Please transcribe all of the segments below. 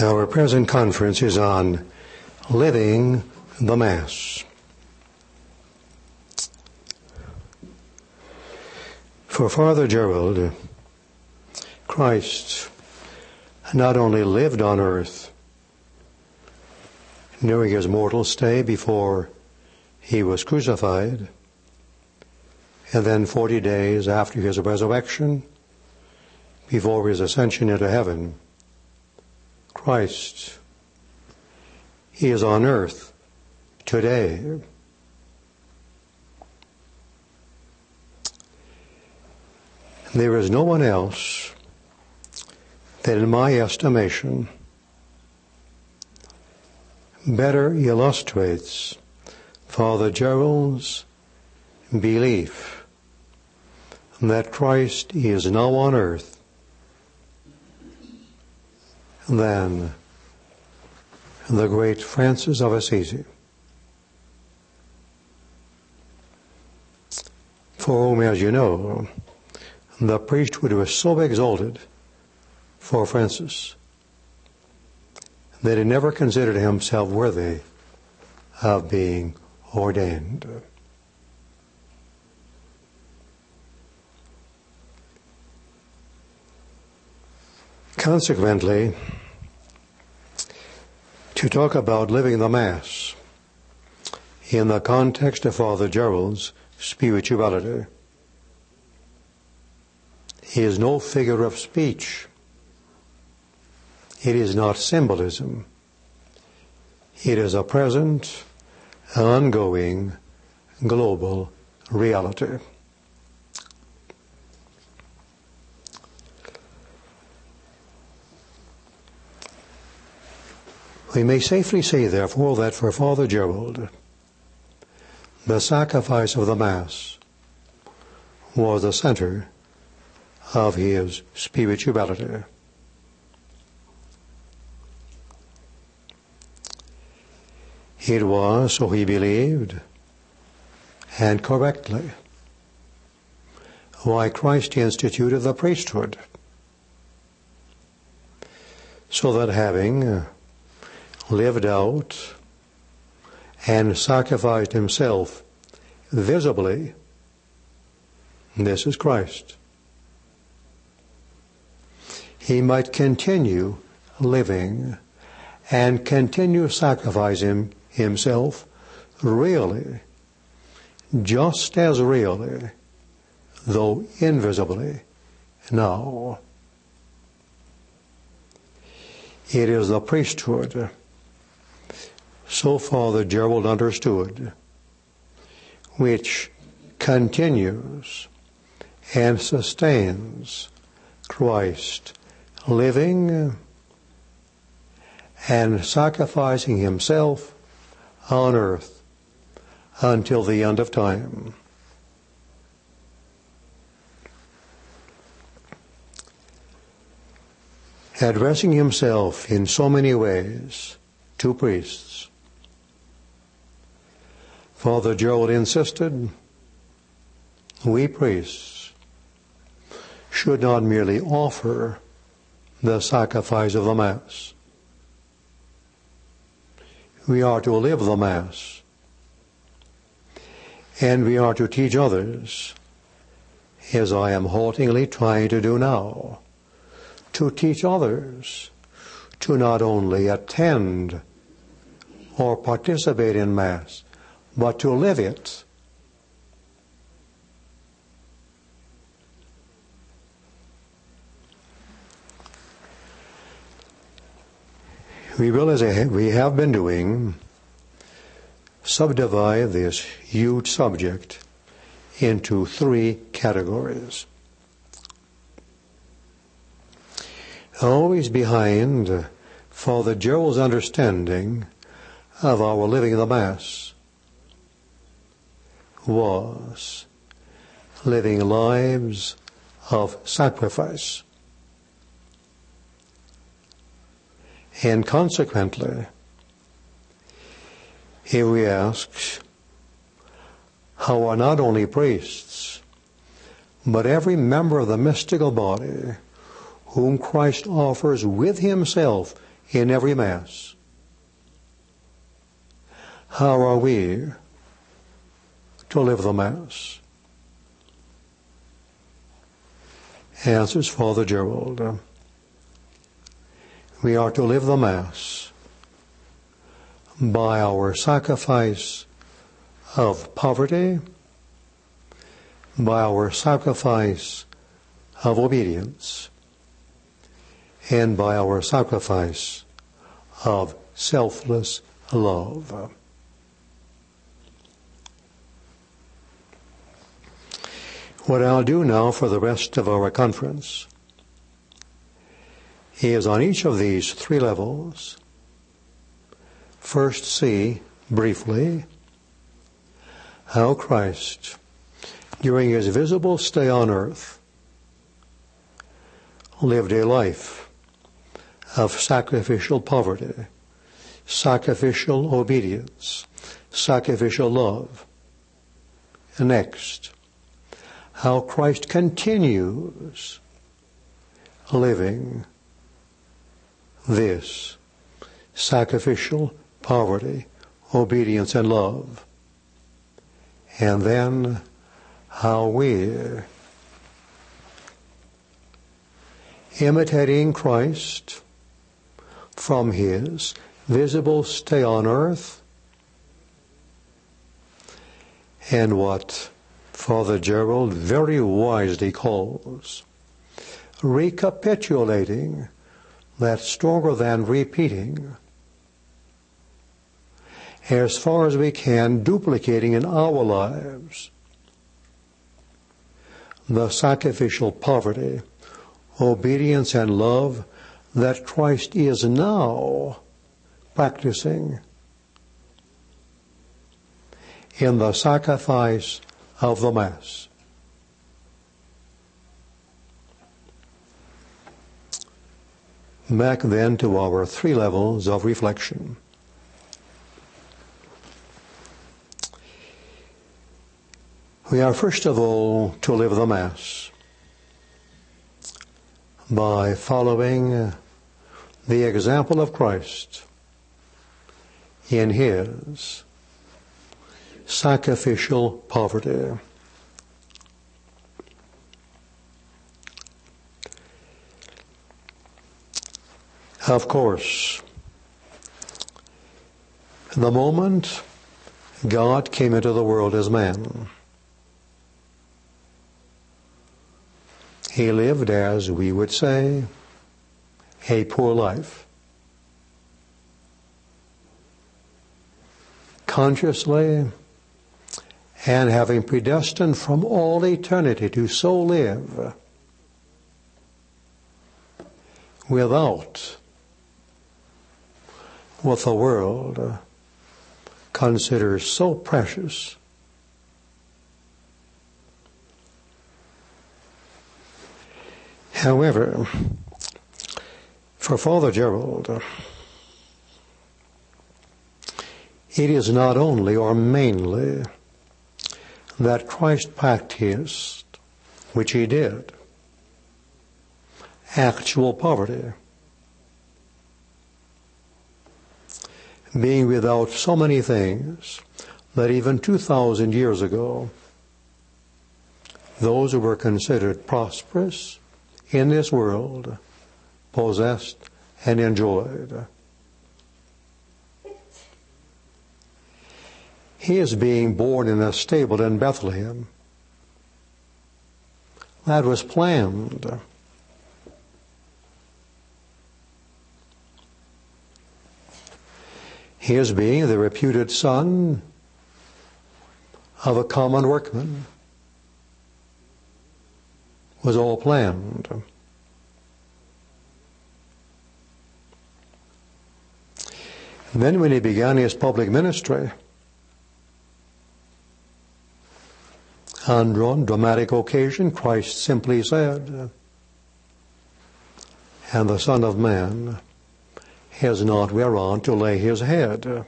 Our present conference is on living the Mass. For Father Gerald, Christ not only lived on earth during his mortal stay before he was crucified, and then 40 days after his resurrection, before his ascension into heaven, Christ, he is on earth today. There is no one else that, in my estimation, better illustrates Father Gerald's belief that Christ is now on earth than the great Francis of Assisi, for whom, as you know, the priesthood was so exalted for Francis that he never considered himself worthy of being ordained. Consequently, to talk about living the Mass in the context of Father Gerald's spirituality is no figure of speech. It is not symbolism. It is a present, ongoing, global reality. We may safely say, therefore, that for Father Gerald, the sacrifice of the Mass was the center of his spirituality. It was, so he believed, and correctly, why Christ instituted the priesthood, so that having lived out and sacrificed himself visibly, this is Christ, he might continue living and continue sacrificing himself really, just as really, though invisibly, now. It is the priesthood, so Father Gerald understood, which continues and sustains Christ living and sacrificing himself on earth until the end of time. Addressing himself in so many ways to priests, Father Gerald insisted we priests should not merely offer the sacrifice of the Mass. We are to live the Mass, and we are to teach others, as I am haltingly trying to do now, to teach others to not only attend or participate in Mass, but to live it. We will, as we have been doing, subdivide this huge subject into 3 categories. Always behind Father Gerald's understanding of our living the Mass was living lives of sacrifice. And consequently, here we ask, how are not only priests, but every member of the mystical body whom Christ offers with himself in every Mass. How are we to live the Mass? Answers Father Gerald. We are to live the Mass by our sacrifice of poverty, by our sacrifice of obedience, and by our sacrifice of selfless love. What I'll do now for the rest of our conference is on each of these three levels, first see briefly how Christ, during his visible stay on earth, lived a life of sacrificial poverty, sacrificial obedience, sacrificial love. And next, how Christ continues living this sacrificial poverty, obedience, and love. And then how we, imitating Christ from his visible stay on earth, and what Father Gerald very wisely calls recapitulating, that's stronger than repeating, as far as we can, duplicating in our lives the sacrificial poverty, obedience, and love that Christ is now practicing in the sacrifice of the Mass. Back then to our three levels of reflection. We are first of all to live the Mass by following the example of Christ in his sacrificial poverty. Of course, the moment God came into the world as man, he lived, as we would say, a poor life. Consciously, and having predestined from all eternity to so live, without what the world considers so precious. However, for Father Gerald, it is not only or mainly that Christ practiced, which he did, actual poverty, being without so many things that even 2,000 years ago, those who were considered prosperous in this world possessed and enjoyed. He is being born in a stable in Bethlehem. That was planned. He is being the reputed son of a common workman. Was all planned. Then when he began his public ministry, on one dramatic occasion, Christ simply said, "And the Son of Man has not whereon to lay his head."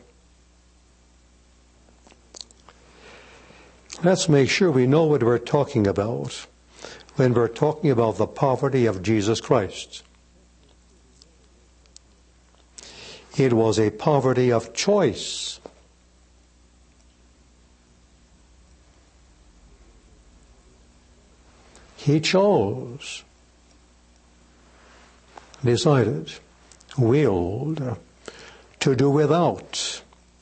Let's make sure we know what we're talking about when we're talking about the poverty of Jesus Christ. It was a poverty of choice. He chose, decided, willed to do without.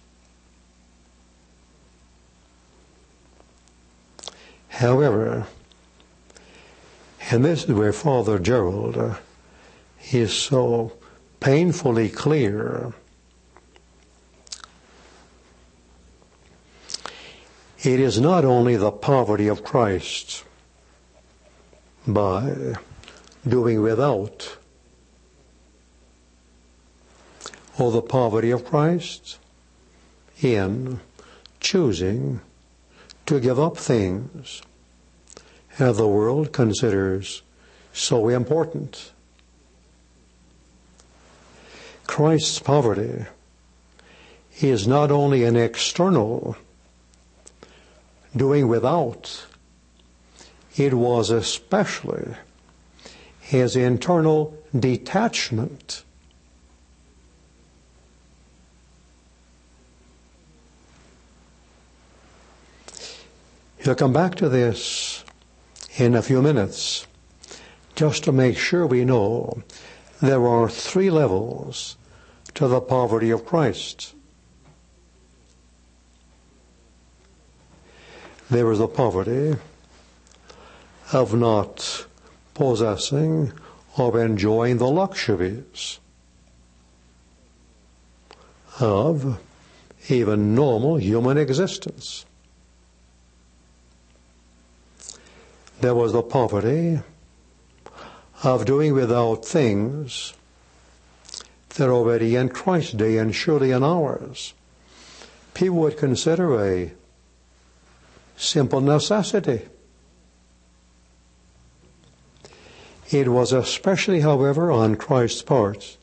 However, and this is where Father Gerald is so painfully clear, it is not only the poverty of Christ by doing without, or the poverty of Christ in choosing to give up things that the world considers so important. Christ's poverty is not only an external doing without, it was especially his internal detachment. He'll come back to this in a few minutes, just to make sure we know there are 3 levels to the poverty of Christ. There is the poverty of not possessing or enjoying the luxuries of even normal human existence. There was the poverty of doing without things that already in Christ's day and surely in ours, people would consider a simple necessity. It was especially, however, on Christ's part,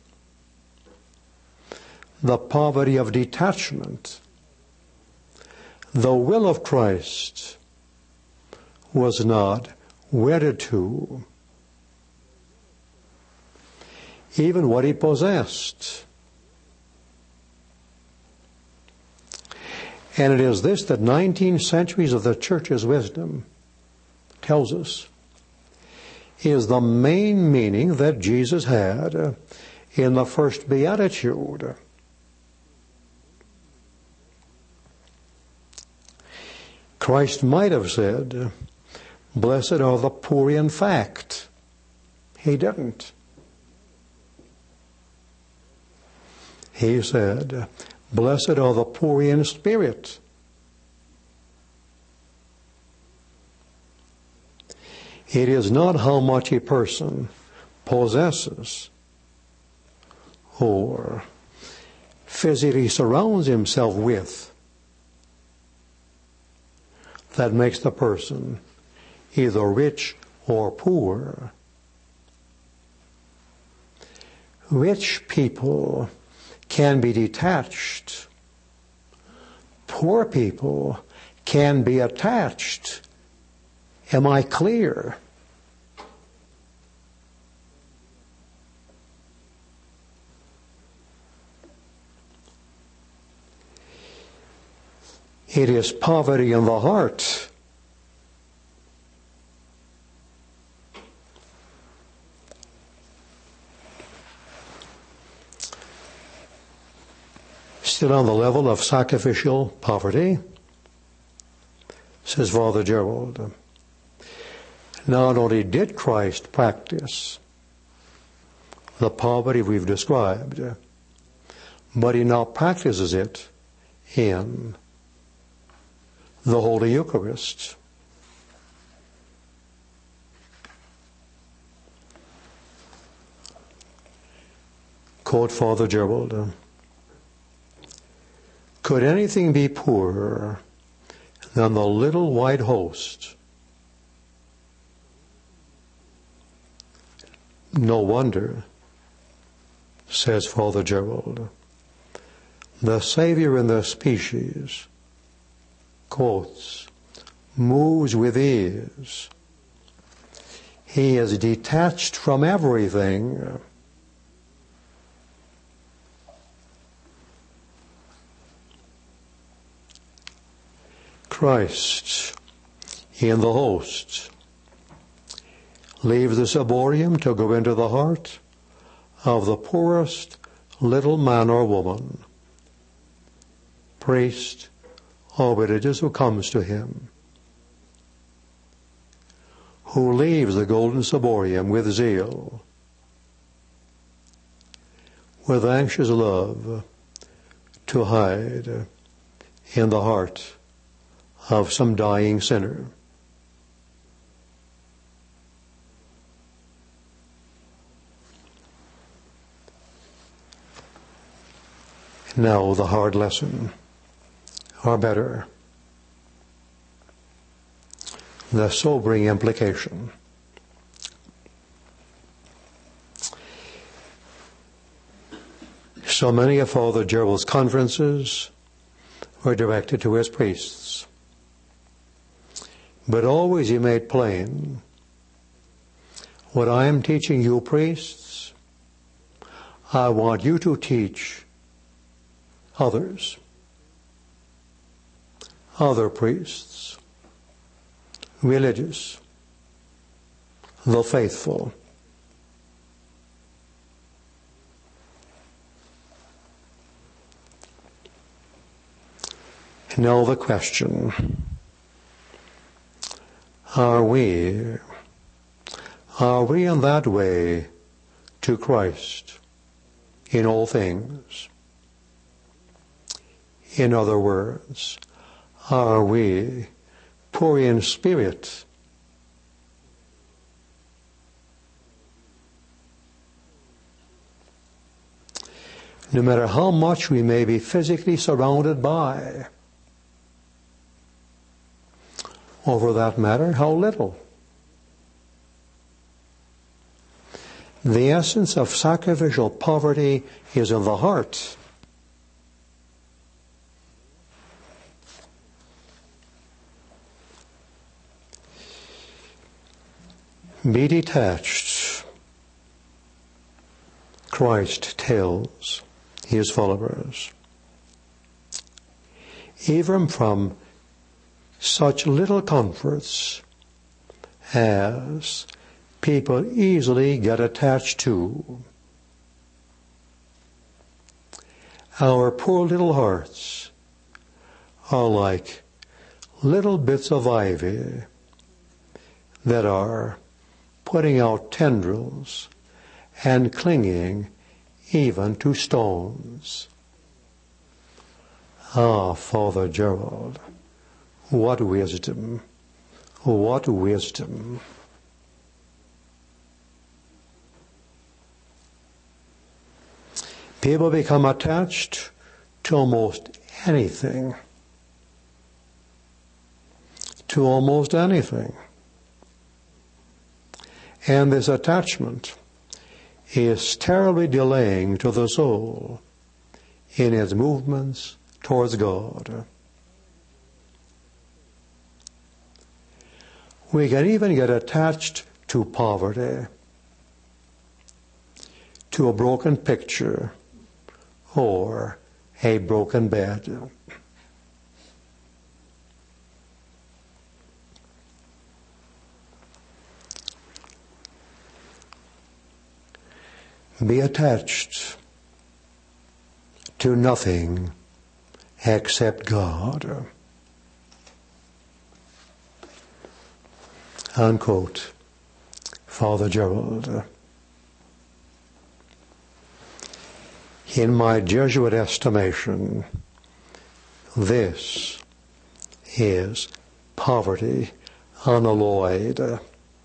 the poverty of detachment. The will of Christ was not wedded to even what he possessed. And it is this that 19 centuries of the Church's wisdom tells us is the main meaning that Jesus had in the first beatitude. Christ might have said, "Blessed are the poor in fact." He didn't. He said, "Blessed are the poor in spirit." It is not how much a person possesses or physically surrounds himself with that makes the person either rich or poor. Rich people can be detached. Poor people can be attached. Am I clear? It is poverty in the heart. Still on the level of sacrificial poverty, says Father Gerald, not only did Christ practice the poverty we've described, but he now practices it in the Holy Eucharist. Quote Father Gerald, "Could anything be poorer than the little white host? No wonder," says Father Gerald, "the Savior in the species," quotes, "moves with ease. He is detached from everything. Christ in the host leaves the ciborium to go into the heart of the poorest little man or woman, priest or religious, who comes to him, who leaves the golden ciborium with zeal, with anxious love, to hide in the heart of some dying sinner. Now the hard lesson, or better, the sobering implication. So many of Father Gerald's conferences were directed to his priests. But always he made plain, what I am teaching you priests, I want you to teach others, other priests, religious, the faithful. Now the question, are we in that way to Christ in all things? In other words, are we poor in spirit? No matter how much we may be physically surrounded by, or for that matter, how little. The essence of sacrificial poverty is in the heart. Be detached, Christ tells his followers, even from such little comforts as people easily get attached to. Our poor little hearts are like little bits of ivy that are putting out tendrils and clinging even to stones. Ah, Father Gerald, what wisdom, what wisdom. People become attached to almost anything. To almost anything. And this attachment is terribly delaying to the soul in its movements towards God. We can even get attached to poverty, to a broken picture, or a broken bed. Be attached to nothing except God. Unquote. Father Gerald. In my Jesuit estimation, this is poverty unalloyed.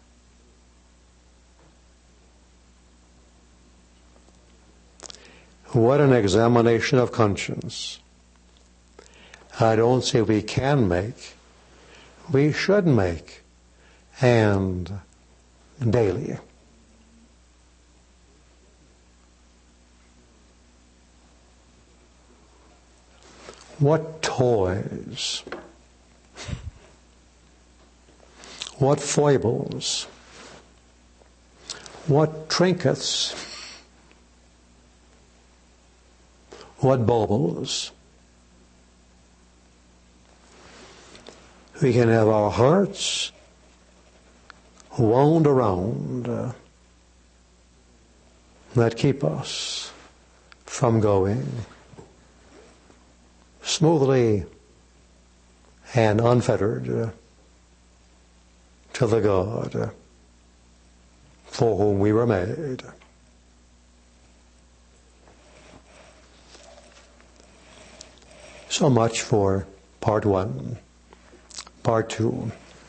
What an examination of conscience. I don't say we can make, we should make, and daily. What toys, what foibles, what trinkets, what baubles, We can have our hearts wound around that keep us from going smoothly and unfettered to the God for whom we were made. So much for part one. Part two.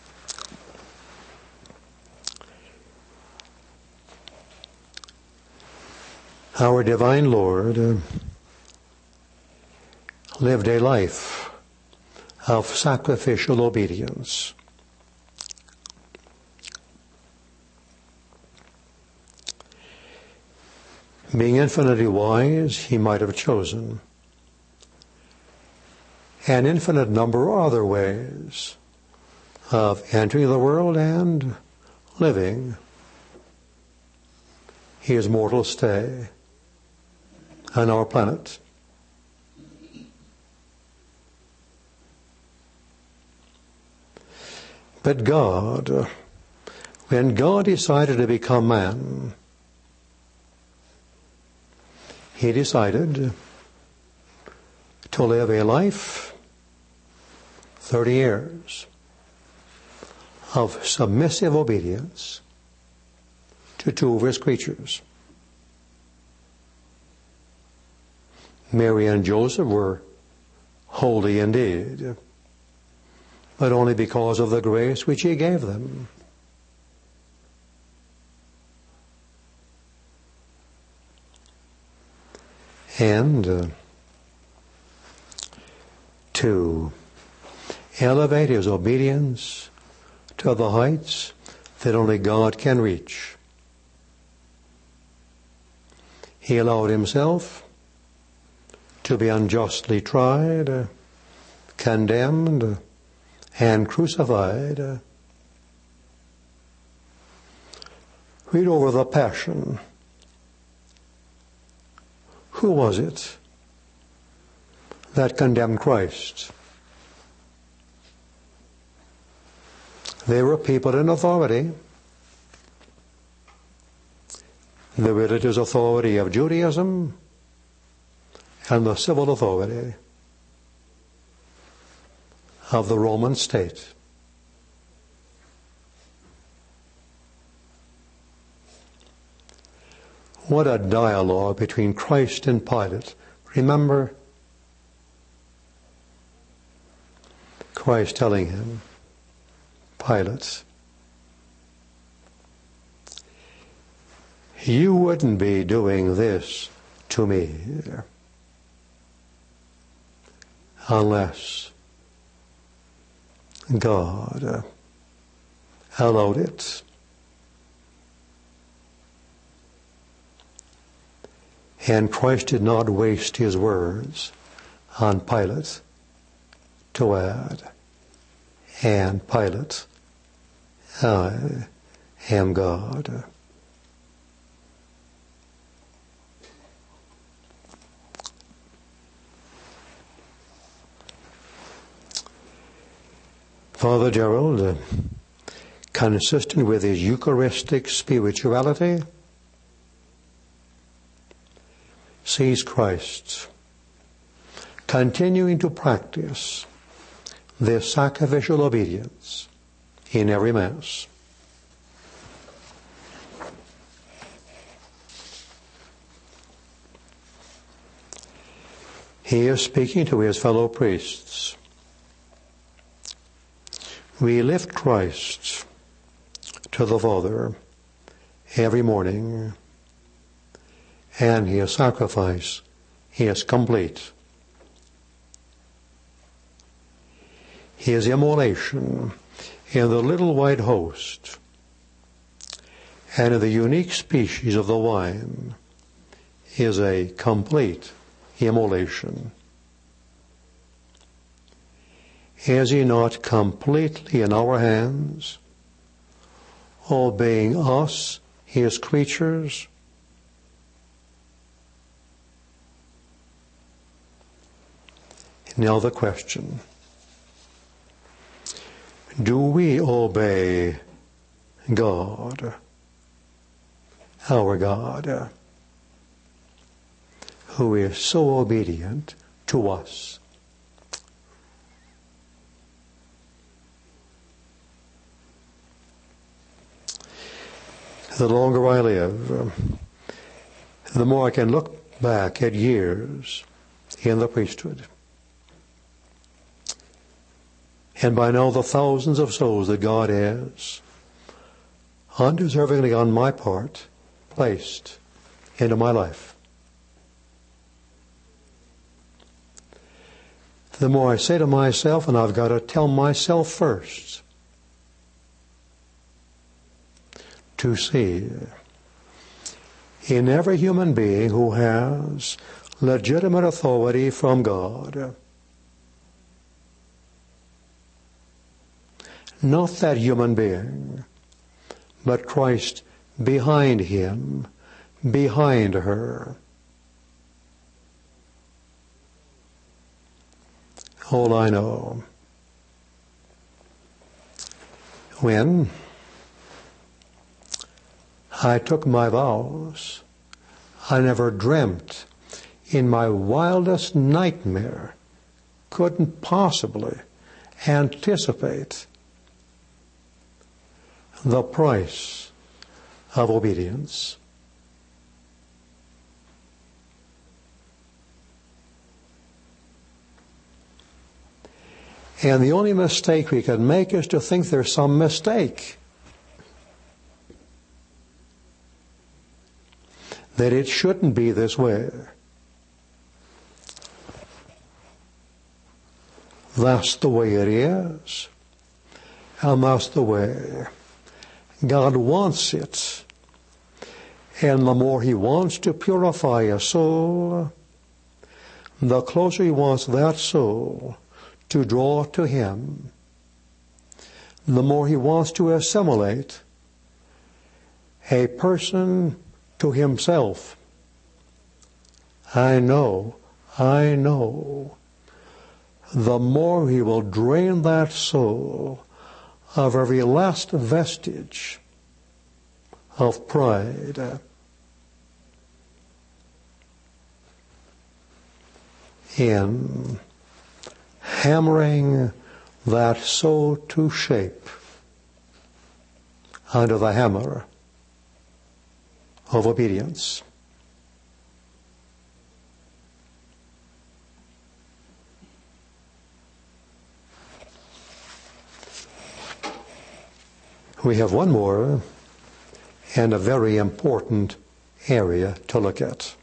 Our divine Lord lived a life of sacrificial obedience. Being infinitely wise, he might have chosen an infinite number of other ways of entering the world and living his mortal stay on our planet. But God, when God decided to become man, he decided to live a life, 30 years, of submissive obedience to two of his creatures. Mary and Joseph were holy indeed, but only because of the grace which he gave them. And to elevate his obedience to the heights that only God can reach, he allowed himself to be unjustly tried, condemned, and crucified. Read over the Passion. Who was it that condemned Christ? They were people in authority. The religious authority of Judaism and the civil authority of the Roman state. What a dialogue between Christ and Pilate. Remember Christ telling him, Pilate, you wouldn't be doing this to me unless God allowed it. And Christ did not waste his words on Pilate to add, and Pilate, I am God. Father Gerald, consistent with his Eucharistic spirituality, sees Christ continuing to practice this sacrificial obedience in every Mass. He is speaking to his fellow priests. We lift Christ to the Father every morning, and his sacrifice is complete. His immolation in the little white host and in the unique species of the wine is a complete immolation. Is he not completely in our hands, obeying us, his creatures? Now the question, do we obey God, our God, who is so obedient to us? The longer I live, the more I can look back at years in the priesthood. And by now the thousands of souls that God has, undeservingly on my part, placed into my life. The more I say to myself, and I've got to tell myself first, to see in every human being who has legitimate authority from God, not that human being, but Christ behind him, behind her. All I know, when I took my vows, I never dreamt in my wildest nightmare, couldn't possibly anticipate the price of obedience. And the only mistake we can make is to think there's some mistake, that it shouldn't be this way. That's the way it is, and that's the way God wants it. And the more he wants to purify a soul, the closer he wants that soul to draw to him, the more he wants to assimilate a person to himself. I know, the more he will drain that soul of every last vestige of pride. In hammering that soul to shape under the hammer of obedience. We have one more and a very important area to look at.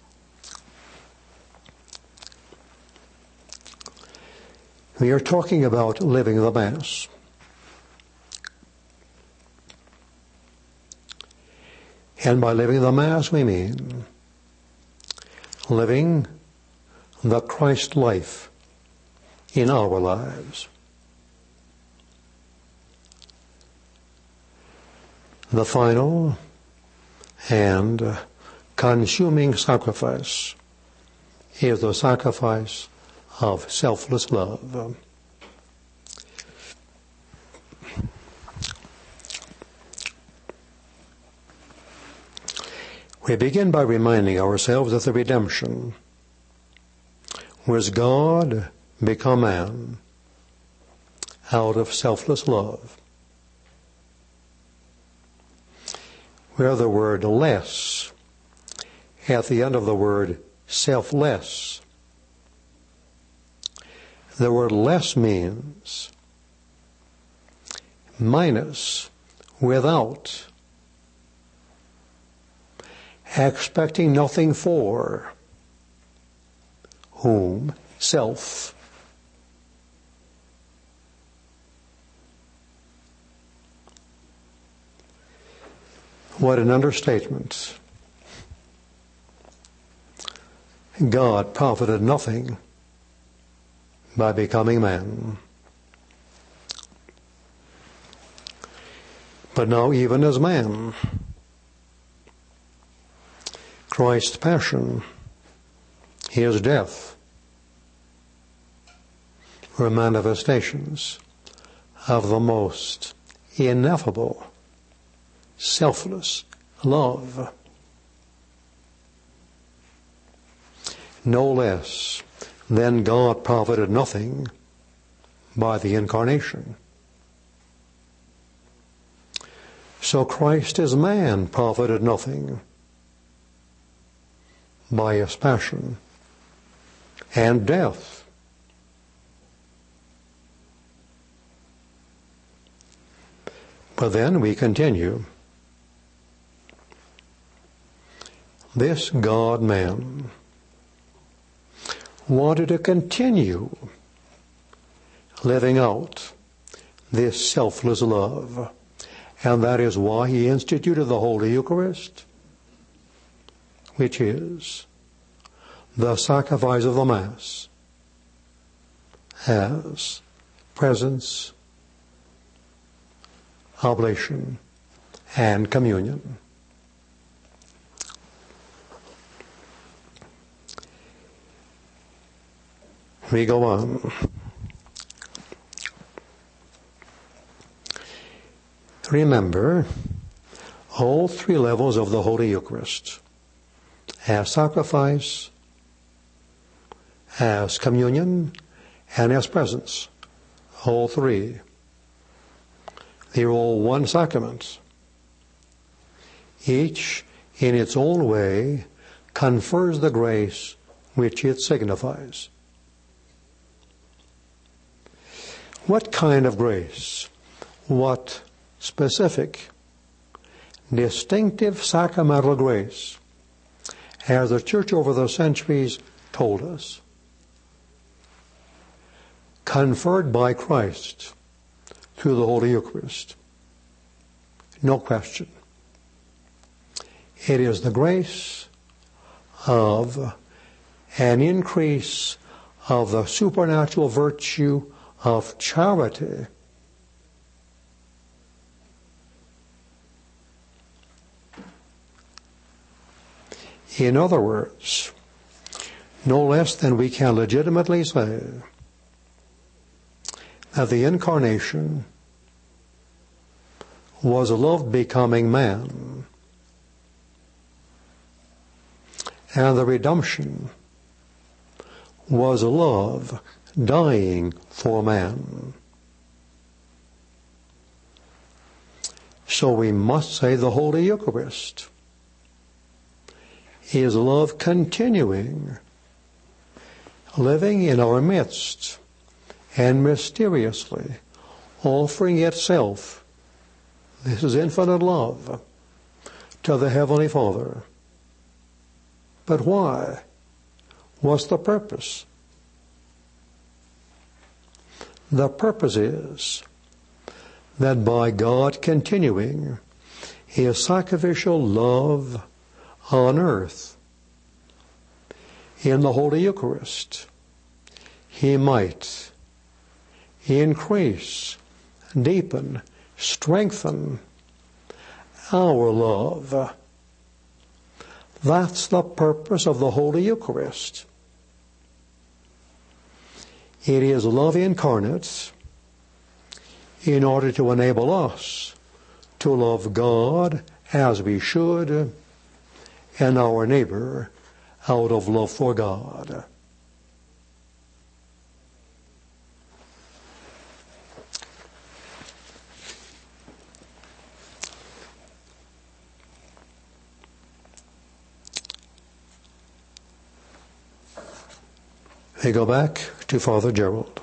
We are talking about living the Mass. And by living the Mass we mean living the Christ life in our lives. The final and consuming sacrifice is the sacrifice of selfless love. We begin by reminding ourselves that the redemption was God become man out of selfless love, where the word less at the end of the word selfless. The word less means minus, without, expecting nothing for, whom, self. What an understatement. God profited nothing by becoming man. But now even as man, Christ's passion, his death, were manifestations of the most ineffable, selfless love. No less than God profited nothing by the incarnation, so Christ as man profited nothing by his passion and death. But then we continue. This God-man wanted to continue living out this selfless love. And that is why he instituted the Holy Eucharist, which is the sacrifice of the Mass as presence, oblation, and communion. We go on. Remember all three levels of the Holy Eucharist: as sacrifice, as communion, and as presence. All three. They're all one sacrament. Each, in its own way, confers the grace which it signifies. What kind of grace? What specific, distinctive sacramental grace has the Church over the centuries told us? Conferred by Christ through the Holy Eucharist. No question. It is the grace of an increase of the supernatural virtue of charity. In other words, no less than we can legitimately say that the Incarnation was love becoming man, and the redemption was love dying for man. So we must say the Holy Eucharist is love continuing, living in our midst, and mysteriously offering itself, this is infinite love, to the Heavenly Father. But why? What's the purpose? The purpose is that by God continuing his sacrificial love on earth, in the Holy Eucharist, he might increase, deepen, strengthen our love. That's the purpose of the Holy Eucharist. It is love incarnate in order to enable us to love God as we should and our neighbor out of love for God. We go back to Father Gerald.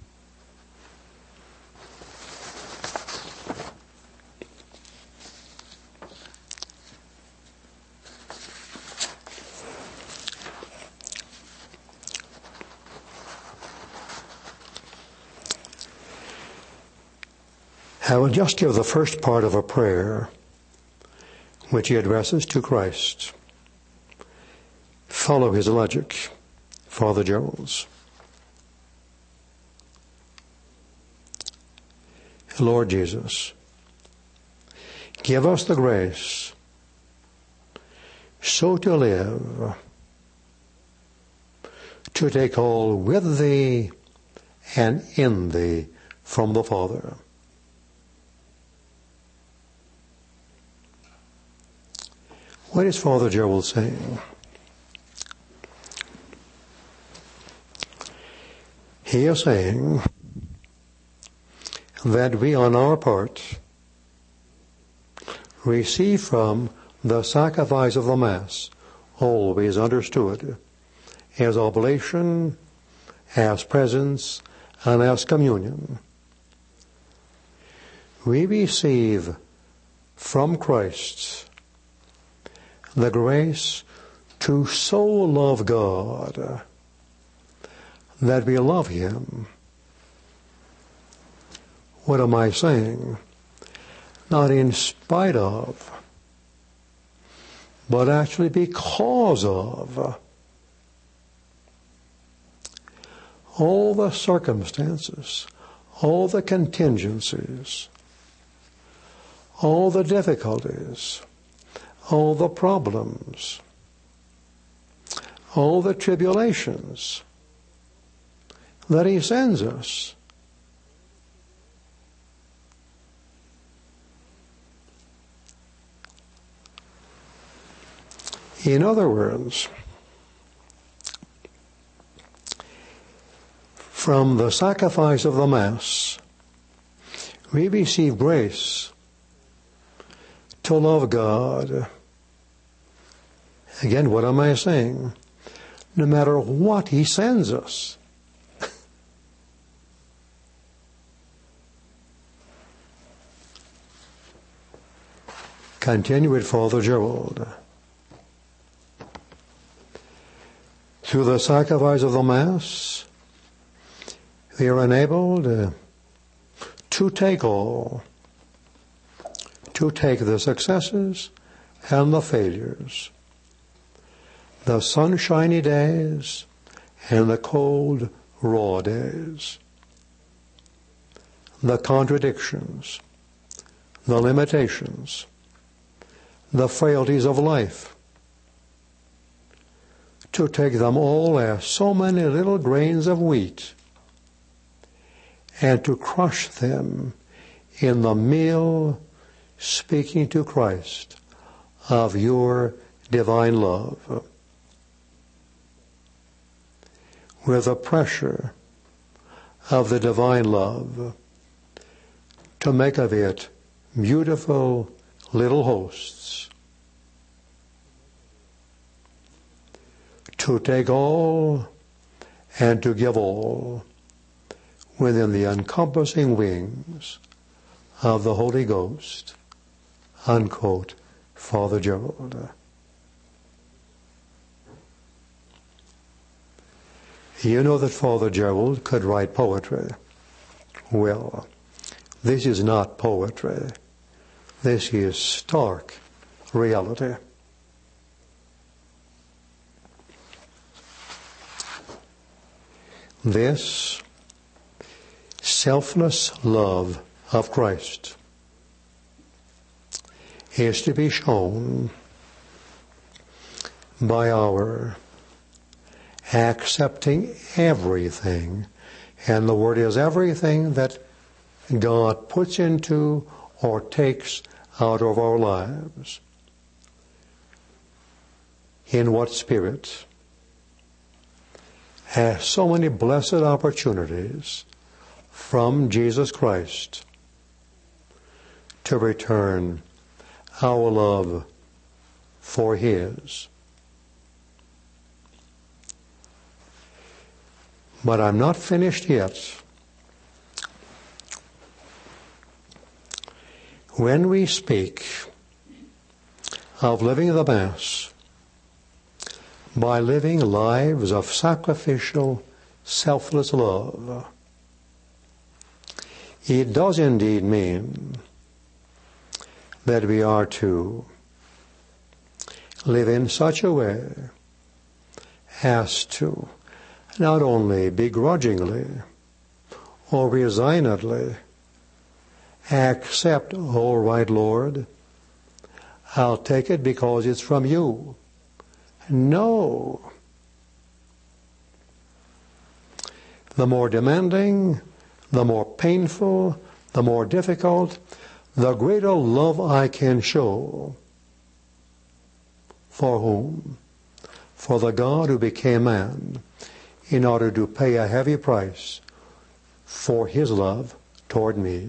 I will just give the first part of a prayer which he addresses to Christ. Follow his logic, Father Gerald's. Lord Jesus, give us the grace so to live, to take all with thee and in thee from the Father. What is Father Gerald saying? He is saying that we on our part receive from the sacrifice of the Mass, always understood as oblation, as presence, and as communion. We receive from Christ the grace to so love God that we love Him. What am I saying? Not in spite of, but actually because of all the circumstances, all the contingencies, all the difficulties, all the problems, all the tribulations that He sends us. In other words, from the sacrifice of the Mass, we receive grace to love God. Again, what am I saying? No matter what He sends us. Continue with Father Gerald. Through the sacrifice of the Mass, we are enabled to take all, to take the successes and the failures, the sunshiny days and the cold, raw days, the contradictions, the limitations, the frailties of life, to take them all as so many little grains of wheat and to crush them in the meal speaking to Christ of your divine love. With the pressure of the divine love to make of it beautiful little hosts, to take all and to give all within the encompassing wings of the Holy Ghost. Unquote, Father Gerald. You know that Father Gerald could write poetry. Well, this is not poetry. This is stark reality. This selfless love of Christ is to be shown by our accepting everything, and the word is everything that God puts into or takes out of our lives. In what spirit? Has so many blessed opportunities from Jesus Christ to return our love for His. But I'm not finished yet. When we speak of living the Mass by living lives of sacrificial, selfless love, it does indeed mean that we are to live in such a way as to not only begrudgingly or resignedly accept, all right, Lord, I'll take it because it's from you. No. The more demanding, the more painful, the more difficult, the greater love I can show For whom? For the God who became man in order to pay a heavy price for his love toward me.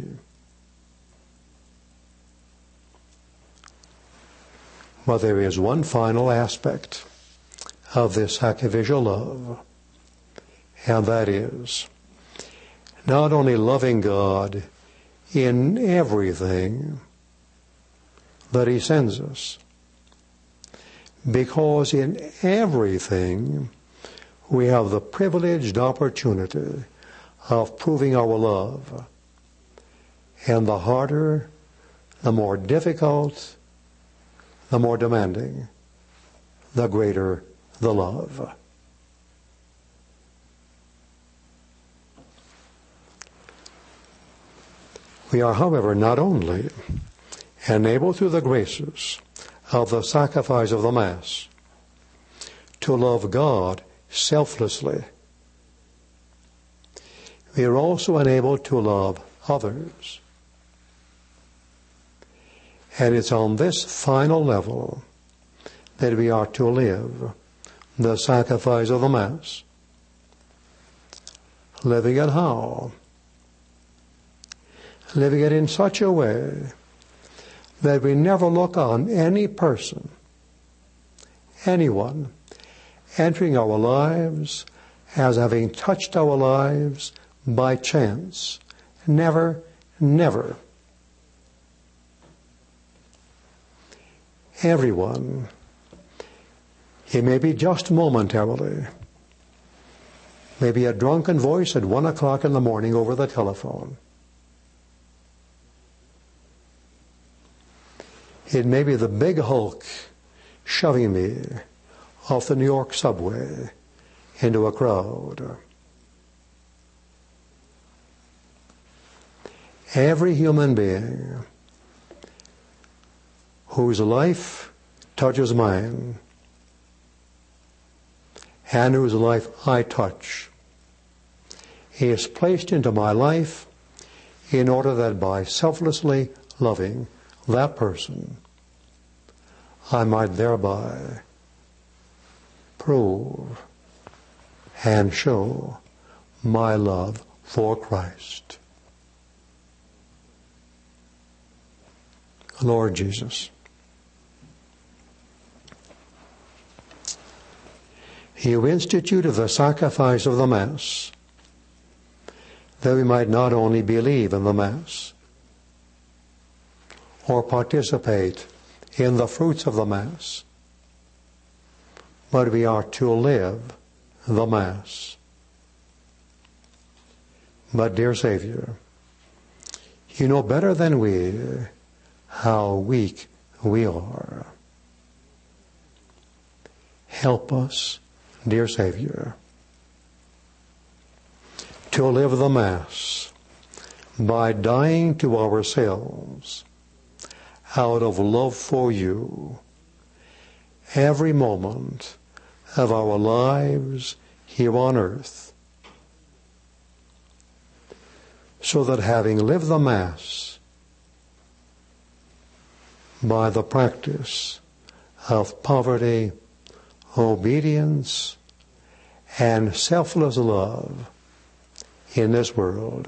But there is one final aspect of this sacrificial love, and that is not only loving God in everything that he sends us, because in everything we have the privileged opportunity of proving our love. And the harder, the more difficult, the more demanding, the greater the love. We are, however, not only enabled through the graces of the sacrifice of the Mass to love God selflessly, we are also enabled to love others. And it's on this final level that we are to live the sacrifice of the Mass. Living it how? Living it in such a way that we never look on any person, anyone, entering our lives as having touched our lives by chance. Never, never. Everyone, it may be just momentarily, maybe a drunken voice at 1 o'clock in the morning over the telephone. It may be the big Hulk shoving me off the New York subway into a crowd. Every human being whose life touches mine and whose life I touch is placed into my life in order that by selflessly loving that person, I might thereby prove and show my love for Christ. Lord Jesus, you instituted the sacrifice of the Mass that we might not only believe in the Mass or participate in the fruits of the Mass, but we are to live the Mass. But, dear Savior, you know better than we how weak we are. Help us, dear Savior, to live the Mass by dying to ourselves out of love for you every moment of our lives here on earth, so that having lived the Mass by the practice of poverty, obedience, and selfless love in this world,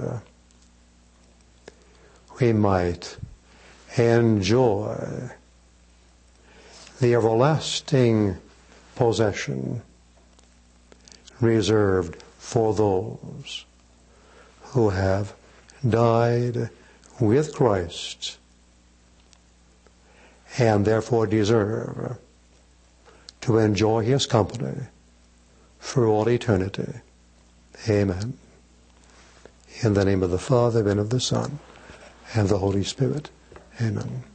we might enjoy the everlasting possession reserved for those who have died with Christ and therefore deserve to enjoy his company for all eternity. Amen. In the name of the Father, and of the Son, and of the Holy Spirit. Amen.